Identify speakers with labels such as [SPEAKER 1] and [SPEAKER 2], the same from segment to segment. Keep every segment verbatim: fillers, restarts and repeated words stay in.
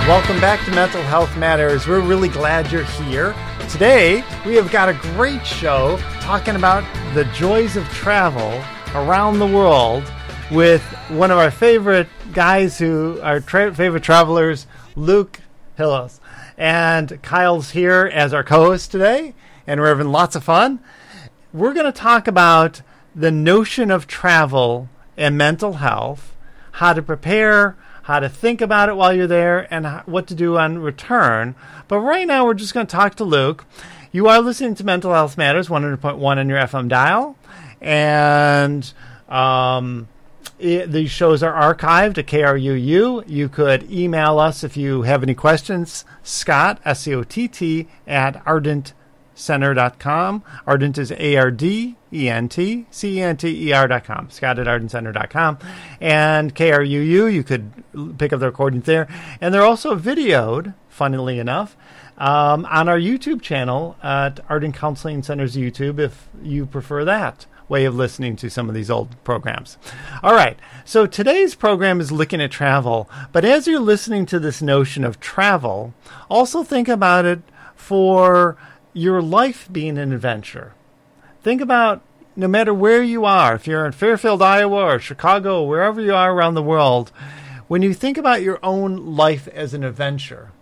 [SPEAKER 1] Welcome back to Mental Health Matters. We're really glad you're here. Today, we have got a great show talking about the joys of travel around the world with one of our favorite guys who are tra- favorite travelers, Luke Hillos. And Kyle's here as our co-host today, and we're having lots of fun. We're going to talk about the notion of travel and mental health, how to prepare, how to think about it while you're there, and how, what to do on return. But right now, we're just going to talk to Luke. You are listening to Mental Health Matters, one hundred point one on your F M dial. And um, it, these shows are archived at K R U U. You could email us if you have any questions. Scott, S C O T T, at ardent center dot com. Ardent is A R D E N T, C E N T E R dot com. Scott at ardent center dot com. And K R U U, you could pick up the recordings there. And they're also videoed, funnily enough, um, on our YouTube channel at Ardent Counseling Center's YouTube, if you prefer that way of listening to some of these old programs. All right, so today's program is looking at travel. But as you're listening to this notion of travel, also think about it for your life being an adventure. Think about no matter where you are, if you're in Fairfield, Iowa, or Chicago, wherever you are around the world, when you think about your own life as an adventure,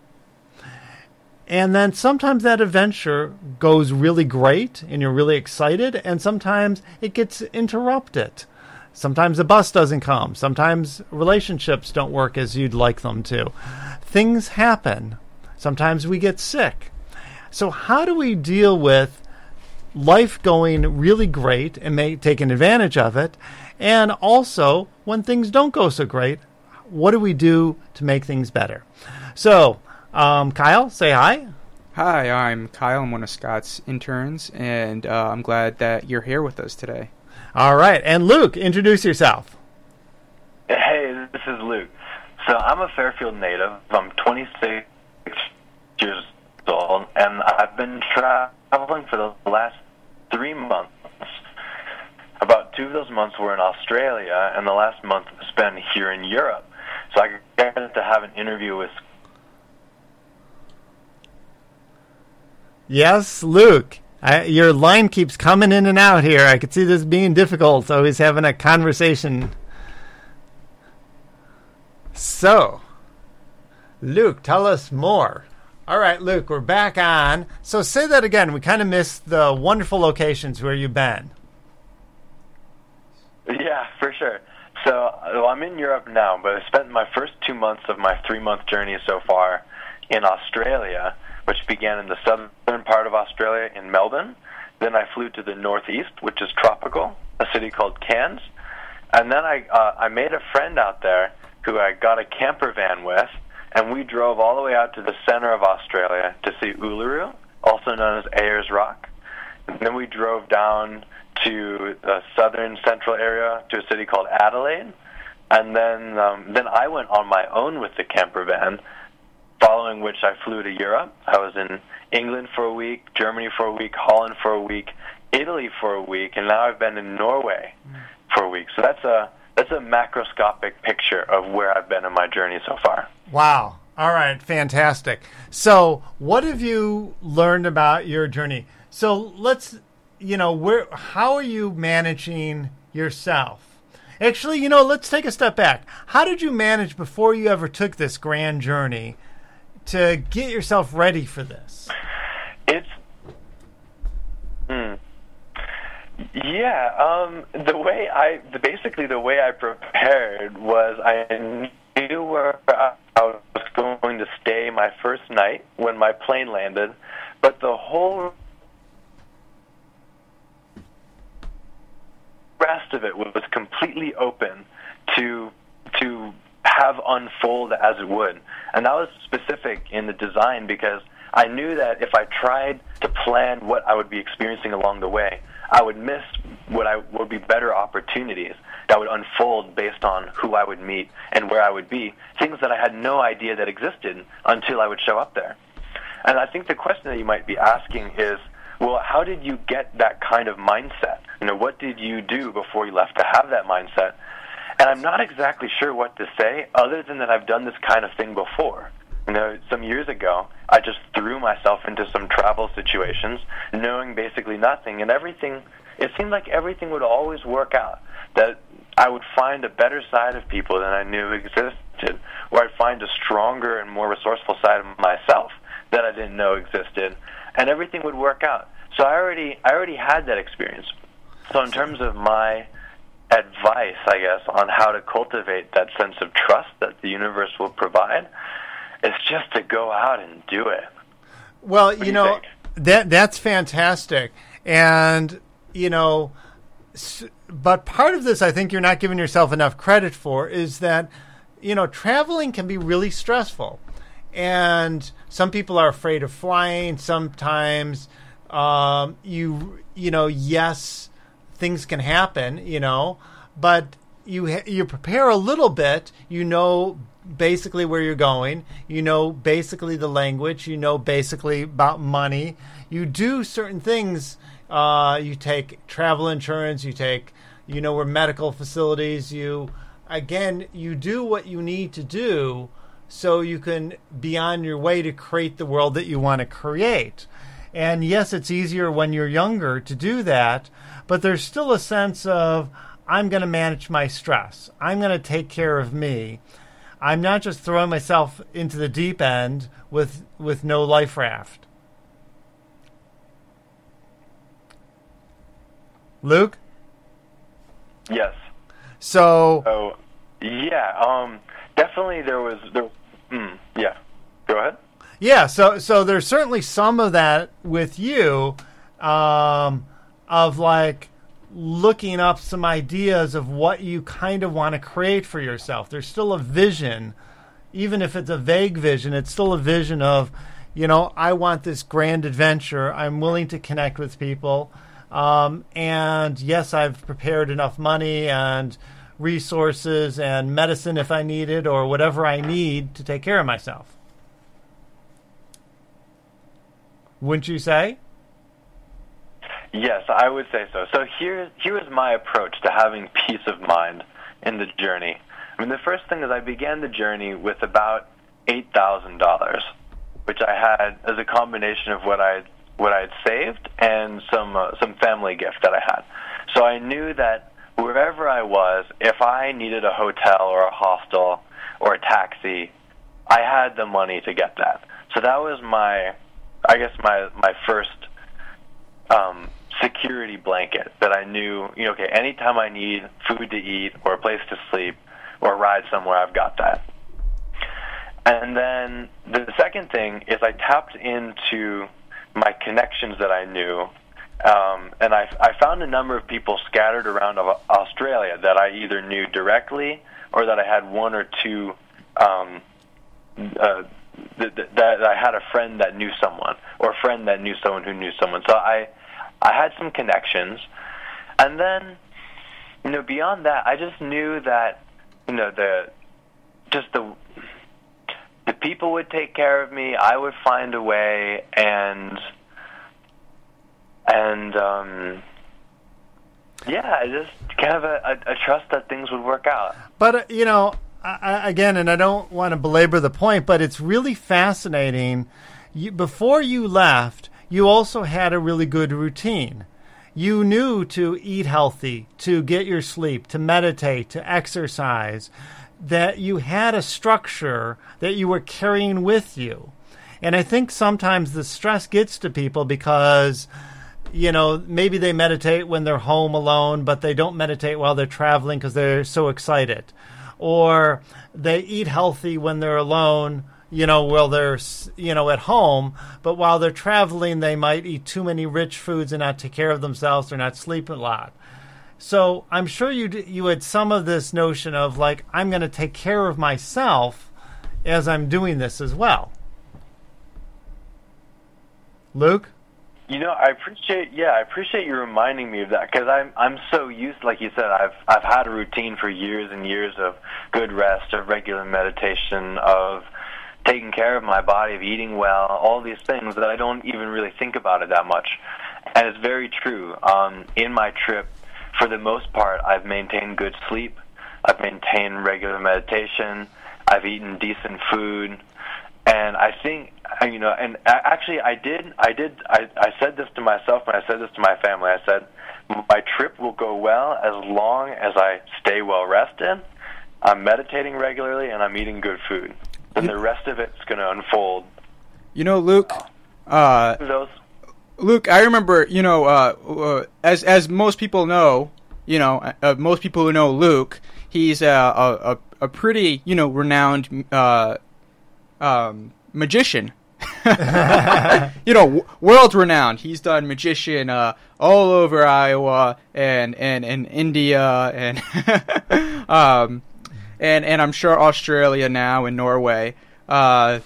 [SPEAKER 1] and then sometimes that adventure goes really great and you're really excited, and sometimes it gets interrupted. Sometimes the bus doesn't come. Sometimes relationships don't work as you'd like them to. Things happen. Sometimes we get sick. So how do we deal with life going really great and make, taking advantage of it? And also, when things don't go so great, what do we do to make things better? So, um, Kyle, say hi.
[SPEAKER 2] Hi, I'm Kyle. I'm one of Scott's interns, and uh, I'm glad that you're here with us today.
[SPEAKER 1] All right. And Luke, introduce yourself.
[SPEAKER 3] Hey, this is Luke. So I'm a Fairfield native. I'm twenty-six years old, and I've been traveling for the last three months. About two of those months were in Australia, and the last month was spent here in Europe. So I got to have an interview with...
[SPEAKER 1] Yes, Luke. I, your line keeps coming in and out here. I could see this being difficult, so he's having a conversation. So, Luke, tell us more. All right, Luke, we're back on. So say that again. We kind of missed the wonderful locations where you've been.
[SPEAKER 3] Yeah, for sure. So well, I'm in Europe now, but I spent my first two months of my three-month journey so far in Australia, which began in the southern part of Australia in Melbourne. Then I flew to the northeast, which is tropical, a city called Cairns. And then I uh, I made a friend out there who I got a camper van with, and we drove all the way out to the center of Australia to see Uluru, also known as Ayers Rock. And then we drove down to the southern central area to a city called Adelaide. And then um, then I went on my own with the camper van, following which I flew to Europe. I was in England for a week, Germany for a week, Holland for a week, Italy for a week, and now I've been in Norway for a week. So that's a that's a macroscopic picture of where I've been in my journey so far.
[SPEAKER 1] Wow. All right. Fantastic. So what have you learned about your journey? So let's, you know, where, how are you managing yourself? Actually, you know, let's take a step back. How did you manage before you ever took this grand journey to get yourself ready for this?
[SPEAKER 3] It's, hmm. Yeah, um, the way I, the, basically the way I prepared was I knew where I was going to stay my first night when my plane landed, but the whole rest of it was completely open to to have unfold as it would. And that was specific in the design because I knew that if I tried to plan what I would be experiencing along the way, I would miss what I would be better opportunities that would unfold based on who I would meet and where I would be, things that I had no idea that existed until I would show up there. And I think the question that you might be asking is, well, how did you get that kind of mindset? You know, what did you do before you left to have that mindset? And I'm not exactly sure what to say other than that I've done this kind of thing before. you know, some years ago, I just threw myself into some travel situations, knowing basically nothing, and everything, it seemed like everything would always work out, that I would find a better side of people than I knew existed, or I'd find a stronger and more resourceful side of myself that I didn't know existed, and everything would work out. So I already, I already had that experience. So in terms of my advice, I guess, on how to cultivate that sense of trust that the universe will provide, it's just to go out and do it.
[SPEAKER 1] Well,
[SPEAKER 3] What
[SPEAKER 1] you
[SPEAKER 3] do
[SPEAKER 1] know,
[SPEAKER 3] think?
[SPEAKER 1] that that's fantastic. And, you know, s- but part of this I think you're not giving yourself enough credit for is that, you know, traveling can be really stressful. And some people are afraid of flying. Sometimes, um, you, you know, yes, things can happen, you know, but you ha- you prepare a little bit, you know basically where you're going, you know basically the language, you know basically about money. You do certain things, uh, you take travel insurance, you take, you know, where medical facilities, you, again, you do what you need to do so you can be on your way to create the world that you want to create. And yes, it's easier when you're younger to do that, but there's still a sense of, I'm going to manage my stress. I'm going to take care of me. I'm not just throwing myself into the deep end with with no life raft. Luke?
[SPEAKER 3] Yes.
[SPEAKER 1] So,
[SPEAKER 3] Oh, yeah. Um, definitely there was, there, mm, yeah. Go ahead.
[SPEAKER 1] yeah, so so there's certainly some of that with you, um, of like looking up some ideas of what you kind of want to create for yourself. There's still a vision, even if it's a vague vision, it's still a vision of, you know, I want this grand adventure. I'm willing to connect with people. Um, and yes, I've prepared enough money and resources and medicine if I need it, or whatever I need to take care of myself. Wouldn't you say?
[SPEAKER 3] Yes, I would say so. So here, here is my approach to having peace of mind in the journey. I mean, the first thing is I began the journey with about eight thousand dollars, which I had as a combination of what I what I had saved and some uh, some family gift that I had. So I knew that wherever I was, if I needed a hotel or a hostel or a taxi, I had the money to get that. So that was my, I guess my my first um, security blanket, that I knew, you know, okay, anytime I need food to eat or a place to sleep or ride somewhere, I've got that. And then the second thing is I tapped into my connections that I knew, um, and I, I found a number of people scattered around of Australia that I either knew directly or that I had one or two, um, uh, th- th- that I had a friend that knew someone, or a friend that knew someone who knew someone. So I, I had some connections, and then, you know, beyond that, I just knew that, you know, the, just the, the people would take care of me. I would find a way, and, and, um, yeah, I just kind of a, a, a trust that things would work out.
[SPEAKER 1] But, uh, you know, I, I, again, and I don't want to belabor the point, but it's really fascinating. You, before you left, you also had a really good routine. You knew to eat healthy, to get your sleep, to meditate, to exercise, that you had a structure that you were carrying with you. And I think sometimes the stress gets to people because, you know, maybe they meditate when they're home alone, but they don't meditate while they're traveling because they're so excited. Or they eat healthy when they're alone, you know, while they're, you know, at home, but while they're traveling, they might eat too many rich foods and not take care of themselves or not sleep a lot. So I'm sure you you had some of this notion of like, I'm going to take care of myself as I'm doing this as well. Luke?
[SPEAKER 3] You know, I appreciate, yeah, I appreciate you reminding me of that, because I'm I'm so used, like you said, I've I've had a routine for years and years of good rest, of regular meditation, of taking care of my body, of eating well, all these things that I don't even really think about it that much. And it's very true. Um, in my trip, for the most part, I've maintained good sleep, I've maintained regular meditation, I've eaten decent food, And I think, you know, and actually I did, I did, I, I said this to myself and I said this to my family. I said, my trip will go well as long as I stay well rested, I'm meditating regularly, and I'm eating good food. And the rest of it's going to unfold.
[SPEAKER 2] You know, Luke, uh,
[SPEAKER 3] Those.
[SPEAKER 2] Luke, I remember, you know, uh, uh, as as most people know, you know, uh, most people who know Luke, he's a a, a, a pretty, you know, renowned uh, um, magician. You know, w- world renowned. He's done magician uh, all over Iowa and and, and India and um and and I'm sure Australia now and Norway. Uh,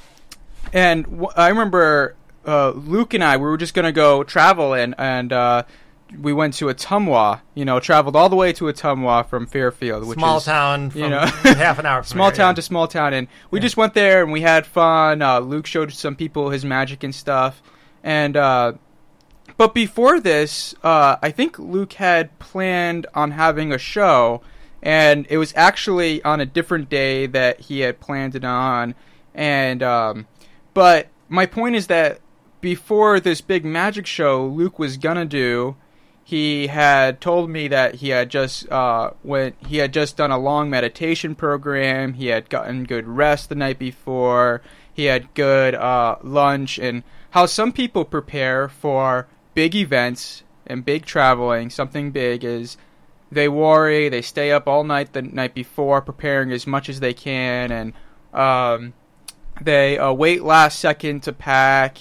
[SPEAKER 2] and w- I remember uh, Luke and I, we were just gonna go travel and and uh, we went to Ottumwa. You know, traveled all the way to Ottumwa from Fairfield, which
[SPEAKER 1] small
[SPEAKER 2] is
[SPEAKER 1] town, from
[SPEAKER 2] you know,
[SPEAKER 1] half an hour. From
[SPEAKER 2] small
[SPEAKER 1] here,
[SPEAKER 2] town
[SPEAKER 1] yeah.
[SPEAKER 2] to small town, and we
[SPEAKER 1] Yeah.
[SPEAKER 2] just went there and we had fun. Uh, Luke showed some people his magic and stuff, and uh, but before this, uh, I think Luke had planned on having a show, and it was actually on a different day that he had planned it on, and um, but my point is that before this big magic show Luke was gonna do, he had told me that he had just uh, went. He had just done a long meditation program. He had gotten good rest the night before. He had good uh, lunch, and how some people prepare for big events and big traveling. Something big is they worry. They stay up all night the night before, preparing as much as they can, and um, they uh, wait last second to pack,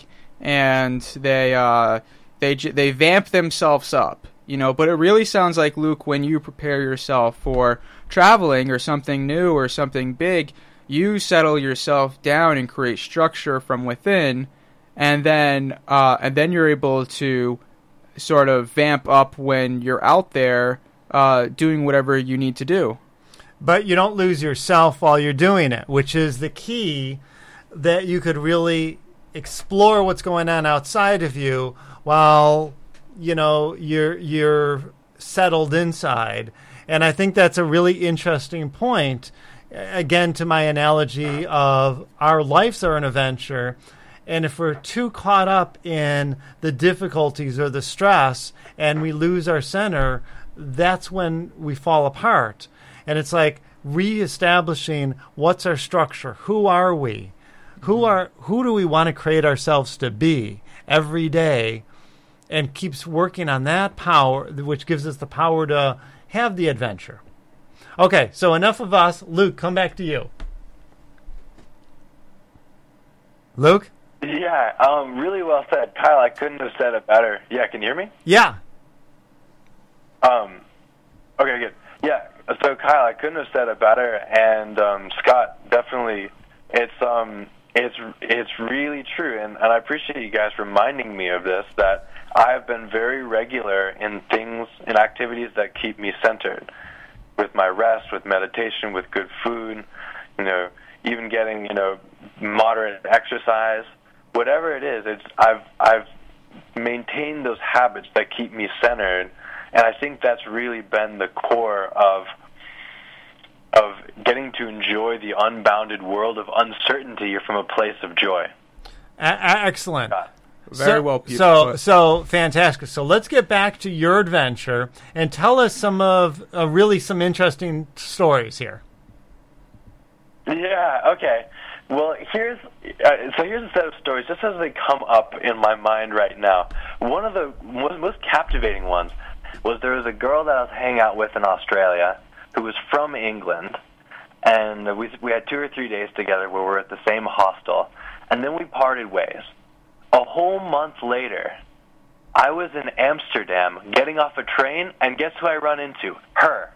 [SPEAKER 2] and they. Uh, They they vamp themselves up, you know. But it really sounds like, Luke, when you prepare yourself for traveling or something new or something big, you settle yourself down and create structure from within, and then uh, and then you're able to sort of vamp up when you're out there uh, doing whatever you need to do.
[SPEAKER 1] But you don't lose yourself while you're doing it, which is the key, that you could really explore what's going on outside of you while, you know, you're you're settled inside. And I think that's a really interesting point. Again, to my analogy of our lives are an adventure, and if we're too caught up in the difficulties or the stress and we lose our center, that's when we fall apart. And it's like reestablishing what's our structure, who are we, who are who do we want to create ourselves to be every day, and keeps working on that power, which gives us the power to have the adventure. Okay, so enough of us. Luke, come back to you. Luke?
[SPEAKER 3] Yeah, um, really well said. Kyle, I couldn't have said it better. Yeah, can you hear me?
[SPEAKER 1] Yeah.
[SPEAKER 3] Um, okay, good. Yeah, so Kyle, I couldn't have said it better, and um, Scott, definitely, it's um, it's it's really true, and, and I appreciate you guys reminding me of this, that I've been very regular in things, in activities that keep me centered, with my rest, with meditation, with good food, you know, even getting, you know, moderate exercise, whatever it is. It's I've I've maintained those habits that keep me centered, and I think that's really been the core of of getting to enjoy the unbounded world of uncertainty from a place of joy.
[SPEAKER 1] A- a- excellent.
[SPEAKER 3] Scott.
[SPEAKER 2] Very
[SPEAKER 1] so,
[SPEAKER 2] well put.
[SPEAKER 1] So, so fantastic. So let's get back to your adventure and tell us some of uh, really some interesting stories here.
[SPEAKER 3] Yeah. Okay. Well, here's uh, so here's a set of stories just as they come up in my mind right now. One of the most, most captivating ones was there was a girl that I was hanging out with in Australia who was from England, and we we had two or three days together where we were at the same hostel, and then we parted ways. A whole month later, I was in Amsterdam getting off a train, and guess who I run into? Her.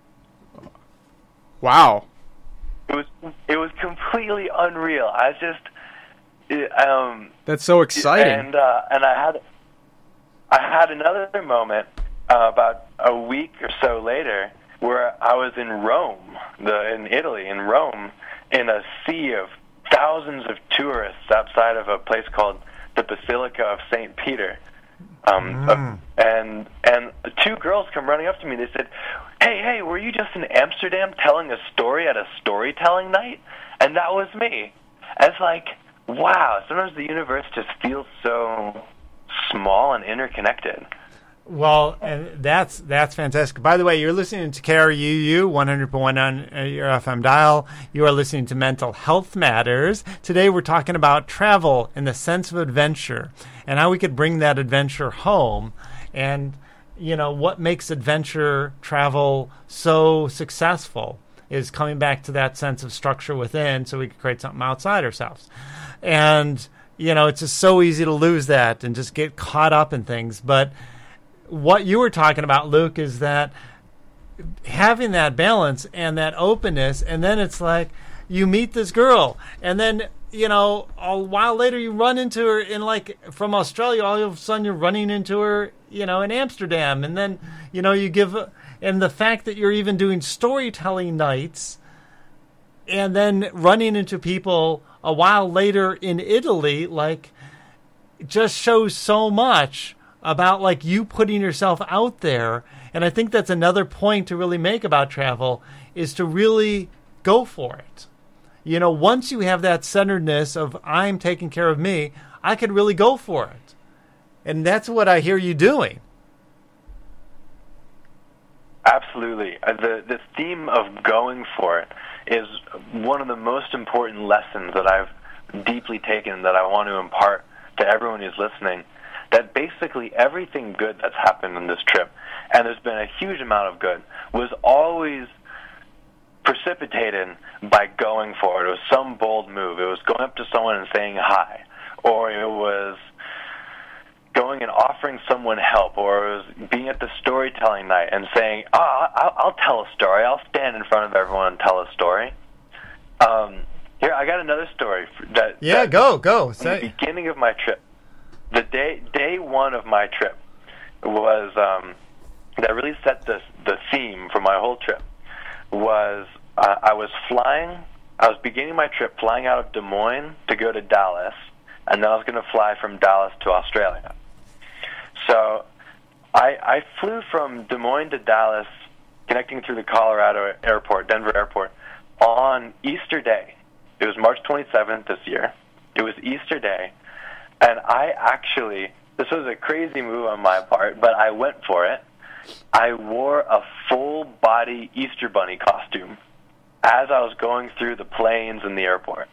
[SPEAKER 2] Wow.
[SPEAKER 3] It was it was completely unreal. I was just, it, um,
[SPEAKER 2] That's so exciting.
[SPEAKER 3] and uh, and I had I had another moment uh, about a week or so later where I was in Rome, the in Italy, in Rome, in a sea of thousands of tourists outside of a place called the Basilica of Saint Peter. Um,
[SPEAKER 1] Mm.
[SPEAKER 3] uh, and and two girls come running up to me. They said, "Hey, hey, were you just in Amsterdam telling a story at a storytelling night?" And that was me. And it's like, wow, sometimes the universe just feels so small and interconnected.
[SPEAKER 1] Well, and that's that's fantastic. By the way, you're listening to K R U U one hundred point one on your F M dial. You are listening to Mental Health Matters. Today we're talking about travel and the sense of adventure and how we could bring that adventure home, and, you know, what makes adventure travel so successful is coming back to that sense of structure within so we can create something outside ourselves. And, you know, it's just so easy to lose that and just get caught up in things. But what you were talking about, Luke, is that having that balance and that openness, and then it's like you meet this girl, and then, you know, a while later you run into her in, like, from Australia, all of a sudden you're running into her, you know, in Amsterdam, and then, you know, you give, and the fact that you're even doing storytelling nights, and then running into people a while later in Italy, like, just shows so much about, like, you putting yourself out there. And I think that's another point to really make about travel, is to really go for it. You know, once you have that centeredness of I'm taking care of me, I could really go for it. And that's what I hear you doing.
[SPEAKER 3] Absolutely. Uh, the, the theme of going for it is one of the most important lessons that I've deeply taken, that I want to impart to everyone who's listening. That basically everything good that's happened on this trip, and there's been a huge amount of good, was always precipitated by going for it. It was some bold move. It was going up to someone and saying hi, or it was going and offering someone help, or it was being at the storytelling night and saying, oh, I'll, I'll tell a story. I'll stand in front of everyone and tell a story. Um, here, I got another story. That,
[SPEAKER 1] yeah,
[SPEAKER 3] that
[SPEAKER 1] go, go.
[SPEAKER 3] At
[SPEAKER 1] Say.
[SPEAKER 3] the beginning of my trip, the day day one of my trip was um, that really set the the theme for my whole trip. Was uh, I was flying. I was beginning my trip flying out of Des Moines to go to Dallas, and then I was going to fly from Dallas to Australia. So I I flew from Des Moines to Dallas, connecting through the Colorado airport, Denver airport, on Easter Day. It was March twenty-seventh this year. It was Easter Day. And I actually, this was a crazy move on my part, but I went for it. I wore a full-body Easter Bunny costume as I was going through the planes and the airports.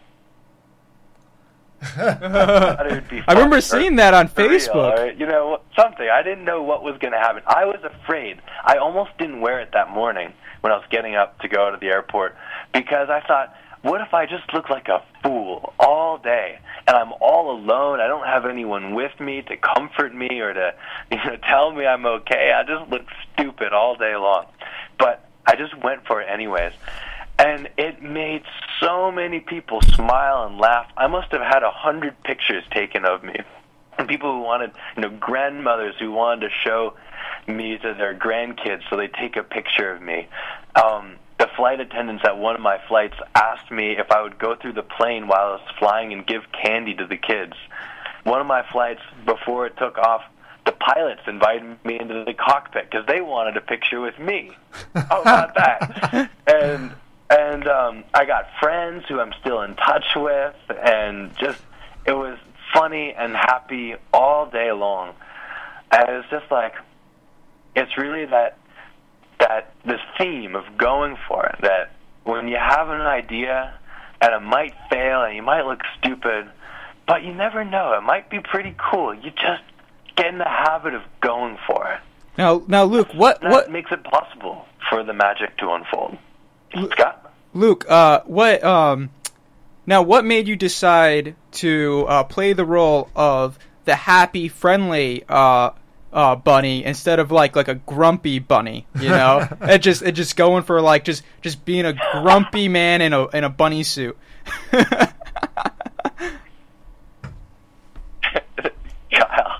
[SPEAKER 3] I,
[SPEAKER 2] I remember seeing that on Facebook.
[SPEAKER 3] Real, you know, something. I didn't know what was going to happen. I was afraid. I almost didn't wear it that morning when I was getting up to go to the airport, because I thought, what if I just look like a fool all day, and I'm all alone? I don't have anyone with me to comfort me or to, you know, tell me I'm okay. I just look stupid all day long. But I just went for it anyways. And it made so many people smile and laugh. I must have had a hundred pictures taken of me. And people who wanted, you know, grandmothers who wanted to show me to their grandkids so they take a picture of me. Um, the flight attendants at one of my flights asked me if I would go through the plane while I was flying and give candy to the kids. One of my flights, before it took off, the pilots invited me into the cockpit because they wanted a picture with me. How about that? And and um, I got friends who I'm still in touch with, and just, it was funny and happy all day long. And it's just like, it's really that that this theme of going for it, that when you have an idea and it might fail and you might look stupid, but you never know, it might be pretty cool. You just get in the habit of going for it.
[SPEAKER 2] Now, now, Luke, what
[SPEAKER 3] that
[SPEAKER 2] what
[SPEAKER 3] makes it possible for the magic to unfold? Scott?
[SPEAKER 2] Luke, uh, what um, now what made you decide to uh, play the role of the happy, friendly uh Uh, bunny instead of like like a grumpy bunny, you know? it just it just going for like just just being a grumpy man in a in a bunny suit.
[SPEAKER 3] Kyle.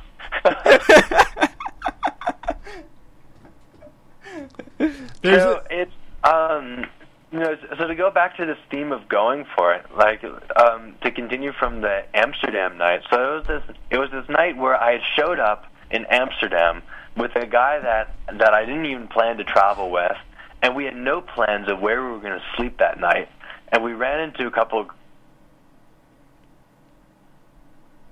[SPEAKER 3] So it's um you know, so to go back to this theme of going for it, like um to continue from the Amsterdam night. So it was this it was this night where I had showed up in Amsterdam with a guy that that I didn't even plan to travel with, and we had no plans of where we were going to sleep that night. And we ran into a couple of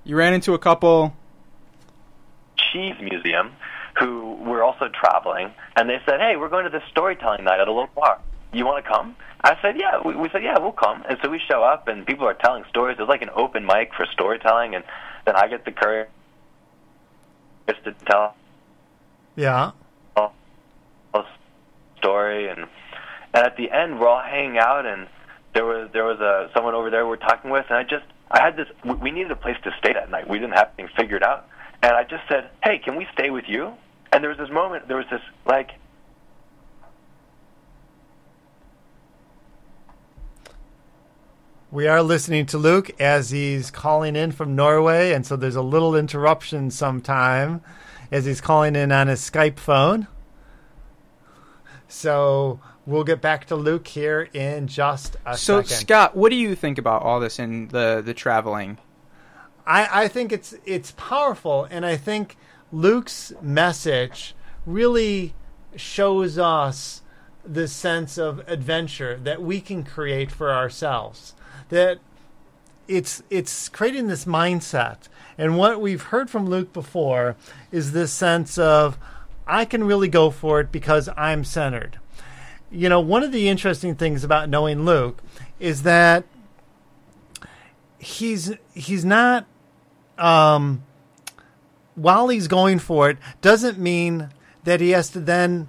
[SPEAKER 2] You ran into a couple...
[SPEAKER 3] Cheese Museum who were also traveling, and they said, hey, we're going to this storytelling night at a local bar. You want to come? I said, yeah. We, we said, yeah, we'll come. And so we show up, and people are telling stories. It's like an open mic for storytelling, and then I get the courage to tell
[SPEAKER 1] Yeah.
[SPEAKER 3] a story, and and at the end, we're all hanging out, and there was there was a someone over there we're talking with, and I just I had this. We needed a place to stay that night. We didn't have anything figured out, and I just said, hey, can we stay with you? And there was this moment. There was this like.
[SPEAKER 1] We are listening to Luke as he's calling in from Norway, and so there's a little interruption sometime as he's calling in on his Skype phone. So we'll get back to Luke here in just a
[SPEAKER 2] so,
[SPEAKER 1] second.
[SPEAKER 2] So, Scott, what do you think about all this and the, the traveling?
[SPEAKER 1] I, I think it's it's powerful, and I think Luke's message really shows us the sense of adventure that we can create for ourselves. That it's it's creating this mindset. And what we've heard from Luke before is this sense of, I can really go for it because I'm centered. You know, one of the interesting things about knowing Luke is that he's he's not, um, while he's going for it, doesn't mean that he has to then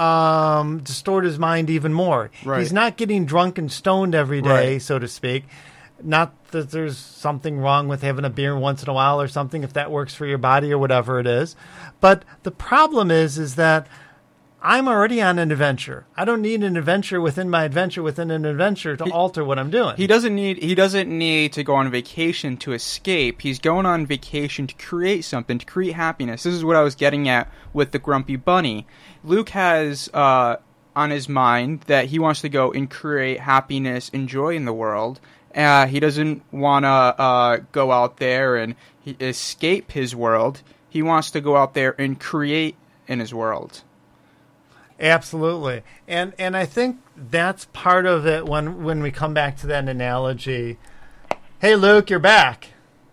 [SPEAKER 1] um, distort his mind even more.
[SPEAKER 2] Right.
[SPEAKER 1] He's not getting drunk and stoned every day,
[SPEAKER 2] Right.
[SPEAKER 1] so to speak. Not that there's something wrong with having a beer once in a while or something, if that works for your body or whatever it is. But the problem is, is that I'm already on an adventure. I don't need an adventure within my adventure within an adventure to
[SPEAKER 2] he,
[SPEAKER 1] alter what I'm doing.
[SPEAKER 2] He doesn't need he doesn't need to go on vacation to escape. He's going on vacation to create something, to create happiness. This is what I was getting at with the Grumpy Bunny. Luke has uh, on his mind that he wants to go and create happiness and joy in the world. Uh, he doesn't want to uh, go out there and he, escape his world. He wants to go out there and create in his world.
[SPEAKER 1] Absolutely. And and I think that's part of it when, when we come back to that analogy. Hey, Luke, you're back.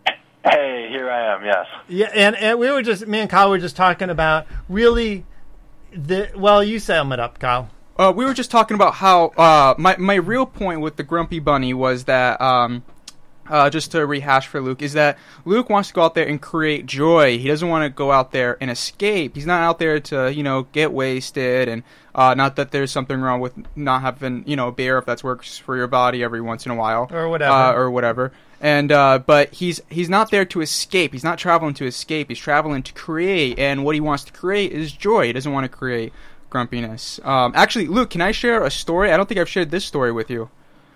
[SPEAKER 3] Hey, here I am, yes.
[SPEAKER 1] Yeah, and, and we were just, me and Kyle were just talking about really, the well, you sum it up, Kyle.
[SPEAKER 2] Uh, we were just talking about how uh, my my real point with the Grumpy Bunny was that um, uh, just to rehash for Luke is that Luke wants to go out there and create joy. He doesn't want to go out there and escape. He's not out there to you know get wasted, and uh, not that there's something wrong with not having you know a beer if that works for your body every once in a while
[SPEAKER 1] or whatever
[SPEAKER 2] uh, or whatever. And uh, but he's he's not there to escape. He's not traveling to escape. He's traveling to create, and what he wants to create is joy. He doesn't want to create grumpiness. Um, actually, Luke, can I share a story? I don't think I've shared this story with you.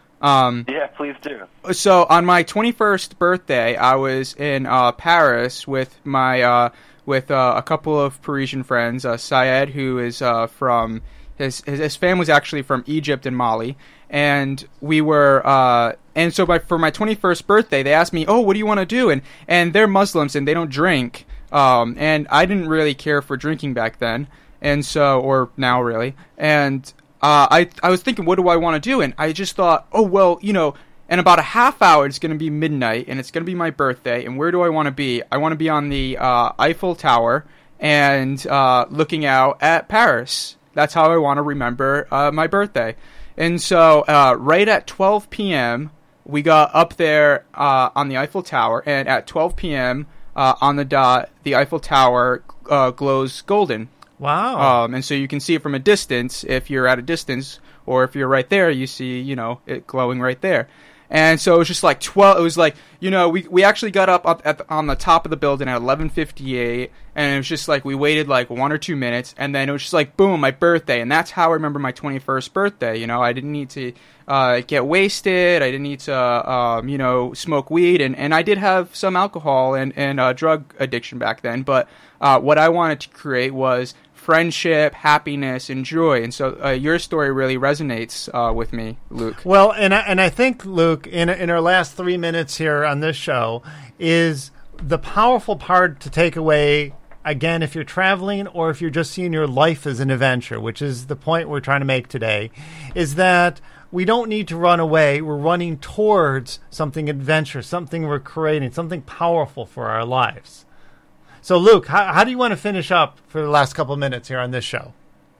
[SPEAKER 2] Um,
[SPEAKER 3] yeah, please do.
[SPEAKER 2] So on my twenty-first birthday, I was in uh, Paris with my uh, with uh, a couple of Parisian friends. Uh, Syed, who is uh, from his, his his family's actually from Egypt and Mali, and we were uh, and so by, for my twenty-first birthday, they asked me, "Oh, what do you want to do?" and and they're Muslims and they don't drink, um, and I didn't really care for drinking back then. And so, or now really, and uh, I I was thinking, what do I want to do? And I just thought, oh, well, you know, in about a half hour, it's going to be midnight, and it's going to be my birthday, and where do I want to be? I want to be on the uh, Eiffel Tower and uh, looking out at Paris. That's how I want to remember uh, my birthday. And so, uh, right at twelve p.m., we got up there uh, on the Eiffel Tower, and at twelve p.m. Uh, on the dot, the Eiffel Tower uh, glows golden.
[SPEAKER 1] Wow.
[SPEAKER 2] Um, and so you can see it from a distance if you're at a distance, or if you're right there, you see, you know, it glowing right there. And so it was just like twelve, it was like, you know, we we actually got up, up at the, on the top of the building at eleven fifty-eight, and it was just like, we waited like one or two minutes, and then it was just like, boom, my birthday. And that's how I remember my twenty-first birthday, you know, I didn't need to uh, get wasted, I didn't need to, um, you know, smoke weed, and, and I did have some alcohol and, and uh, drug addiction back then, but uh, what I wanted to create was friendship, happiness, and joy. And so uh, your story really resonates uh, with me, Luke.
[SPEAKER 1] Well, and I, and I think, Luke, in in our last three minutes here on this show, is the powerful part to take away, again, if you're traveling or if you're just seeing your life as an adventure, which is the point we're trying to make today, is that we don't need to run away. We're running towards something adventurous, something we're creating, something powerful for our lives. So, Luke, how, how do you want to finish up for the last couple of minutes here on this show?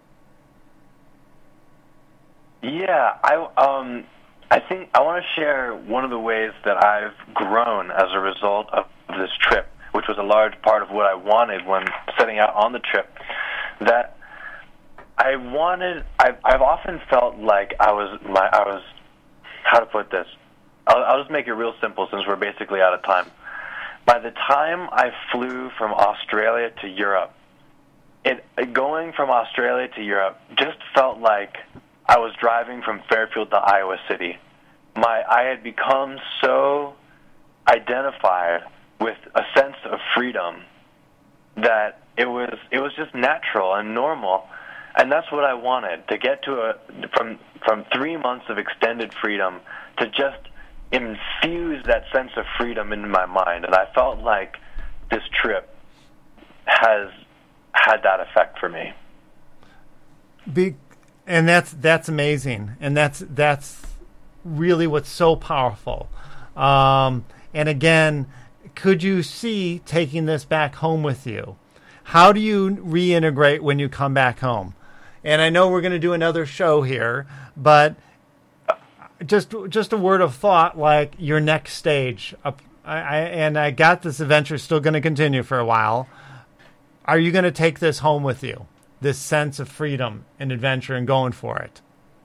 [SPEAKER 3] Yeah, I um, I think I want to share one of the ways that I've grown as a result of this trip, which was a large part of what I wanted when setting out on the trip. That I wanted. I've, I've often felt like I was my. I was. How to put this? I'll, I'll just make it real simple since we're basically out of time. By the time I flew from Australia to Europe, it going from Australia to Europe just felt like I was driving from Fairfield to Iowa City. My I had become so identified with a sense of freedom that it was it was just natural and normal, and that's what I wanted, to get to a from from three months of extended freedom to just infuse that sense of freedom into my mind. And I felt like this trip has had that effect for me.
[SPEAKER 1] Be, and that's that's amazing, and that's that's really what's so powerful. Um, and again, could you see taking this back home with you? How do you reintegrate when you come back home? And I know we're going to do another show here, but just just a word of thought, like your next stage. Uh, I, I, and I got this adventure still going to continue for a while. Are you going to take this home with you? This sense of freedom and adventure and going for it?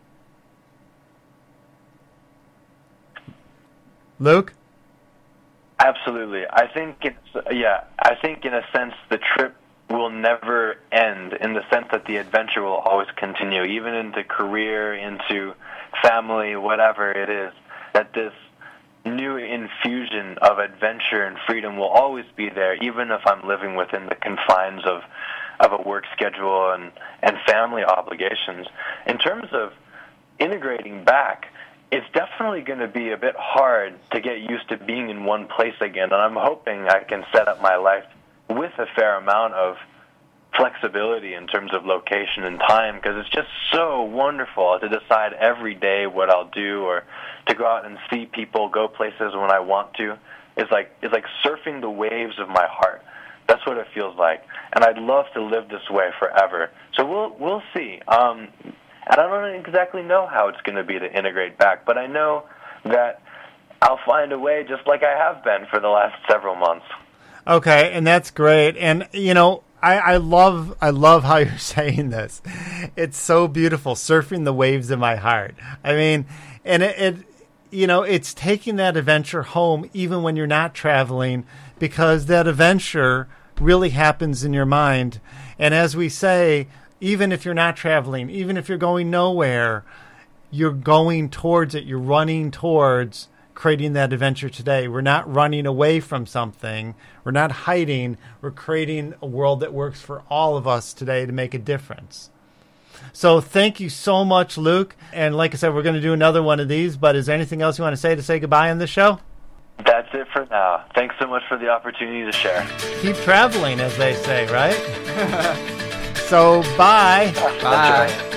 [SPEAKER 1] Luke?
[SPEAKER 3] Absolutely. I think it's, yeah, I think in a sense the trip will never end, in the sense that the adventure will always continue, even into career, into family, whatever it is, that this new infusion of adventure and freedom will always be there, even if I'm living within the confines of, of a work schedule and, and family obligations. In terms of integrating back, it's definitely going to be a bit hard to get used to being in one place again, and I'm hoping I can set up my life with a fair amount of flexibility in terms of location and time, because it's just so wonderful to decide every day what I'll do, or to go out and see people, go places when I want to. It's like it's like surfing the waves of my heart. That's what it feels like, and I'd love to live this way forever. So we'll we'll see. Um, and I don't exactly know how it's going to be to integrate back, but I know that I'll find a way, just like I have been for the last several months.
[SPEAKER 1] Okay, and that's great. And you know, I, I love I love how you're saying this. It's so beautiful, surfing the waves of my heart. I mean, and it, it you know, it's taking that adventure home even when you're not traveling, because that adventure really happens in your mind. And as we say, even if you're not traveling, even if you're going nowhere, you're going towards it. You're running towards creating that adventure today. We're not running away from something. We're not hiding. We're creating a world that works for all of us today to make a difference. So thank you so much, Luke. And like I said, we're going to do another one of these, but is there anything else you want to say to say goodbye on this show?
[SPEAKER 3] That's it for now. Thanks so much for the opportunity to share.
[SPEAKER 1] Keep traveling, as they say, right? So bye.
[SPEAKER 2] Bye.